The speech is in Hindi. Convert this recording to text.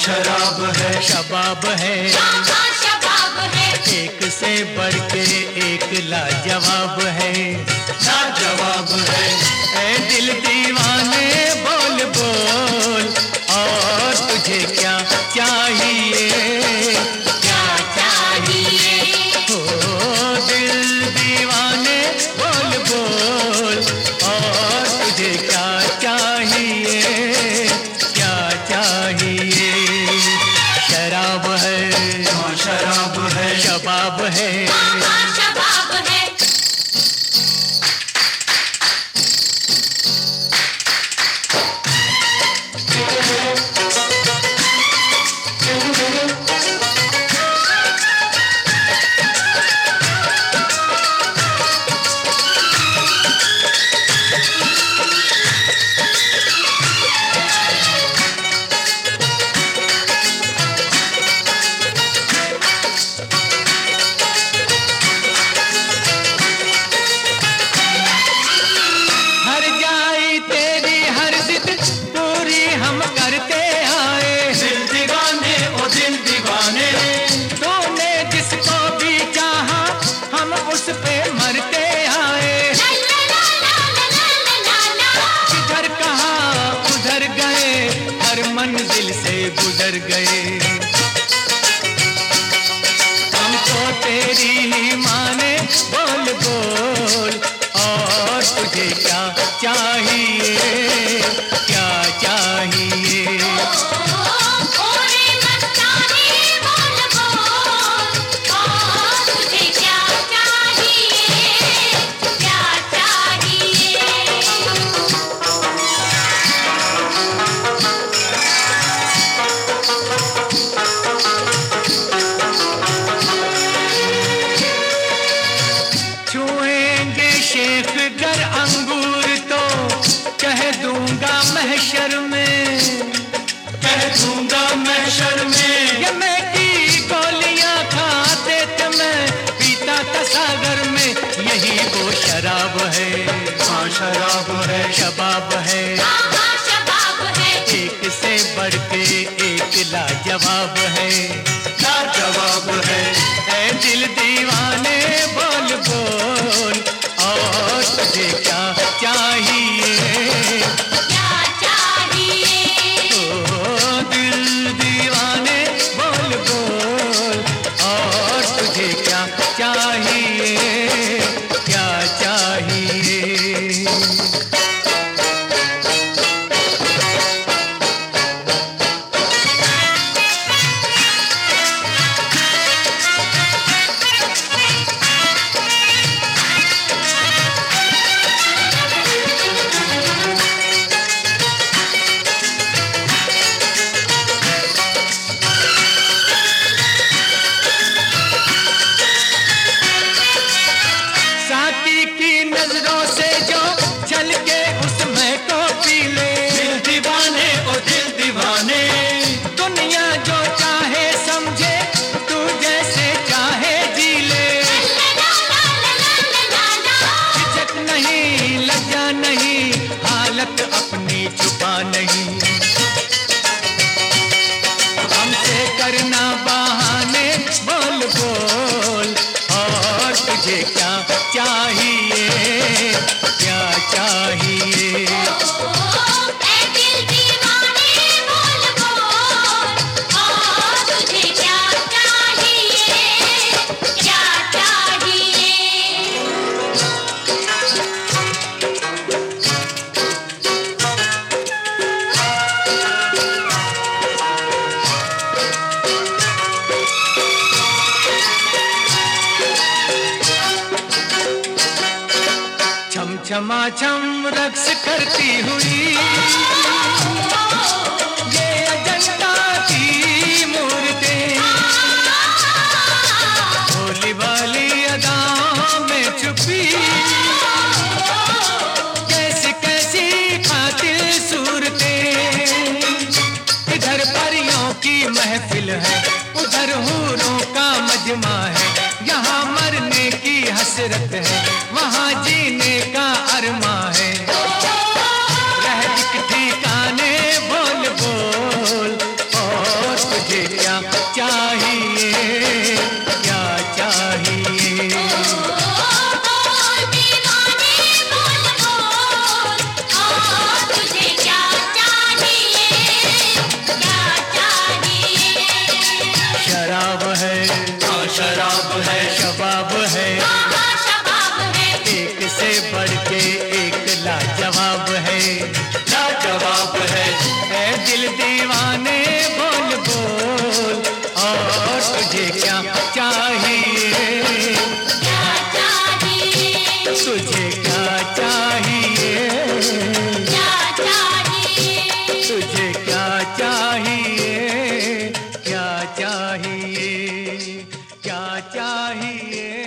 शराब है, शबाब है, शबाब है, एक से बढ़ के एक लाजवाब है, लाजवाब है। ऐ दिल दीवाने बोल बोल, और तुझे क्या चाहिए, क्या चाहिए? ओ दिल दीवाने बोल बोल, और तुझे क्या चाहिए, क्या चाहिए? शराब है, शराब है, शबाब है, शबाब है। हर जाई तेरी हर जिद पूरी हम करते आए, दिल दीवाने ओ दिल दीवाने, तूने जिसको भी चाहा हम उस पे मरते आए, जिधर कहा उधर गए, हर मंजिल से गुजर गए, हमको तेरी ही माने बोल बोल, और तुझे क्या चाहिए, क्या चाहिए? ओरे मस्तानी बोल बोल, और तुझे क्या चाहिए, क्या चाहिए? छुएंगे शेख गर अंगूर तो कह दूंगा महशर में, कह दूंगा महशर में, ये मैं की गोलियां खाते थे मैं पीता था सागर में, यही वो शराब है, हाँ शराब है, शबाब है, शबाब है, एक से बढ़ के एक लाजवाब है, लाजवाब है। ऐ दिल दीवाने बोल बोल, और तुझे क्या चाहिए, क्या चाहिए? ओ दिल दीवाने बोल बोल, और तुझे क्या चाहिए, क्या चाहिए? साकी की नजरों से जो झलके उसमें को पी ले, दिल दीवाने ओ दिल दीवाने, दुनिया जो चाहे समझे, तू जैसे चाहे जी ले, झिझक नहीं लज्जा नहीं, हालत अपनी छुपा नहीं, हमसे करना बहाने बोल बोल, और तुझे क्या चाहिए, क्या चाहिए? ऐ दिल दीवाने बोल बोल, और तुझे क्या चाहिए, क्या चाहिए? छम छमा छम रक्स करती हुई ये अजंता की मूर्तें, भोली भाली अदाओं में छुपी कैसी कैसी कातिल सूरतें, इधर परियों की महफिल है, उधर हूरों का मजमा है, यहाँ मरने की हसरत है, वहाँ जीने का अरमा है, रह एक ठिकाने बोल बोल, और शराब है, शबाब है, हाँ शबाब है, एक से बढ़ के एक लाजवाब है, लाजवाब है। ऐ दिल दीवाने बोल बोल, और तुझे क्या चाहिए, क्या चाहिए, तुझे क्या चाहिए, क्या चाहिए, तुझे क्या चाहिए, क्या चाहिए, क्या चाहिए।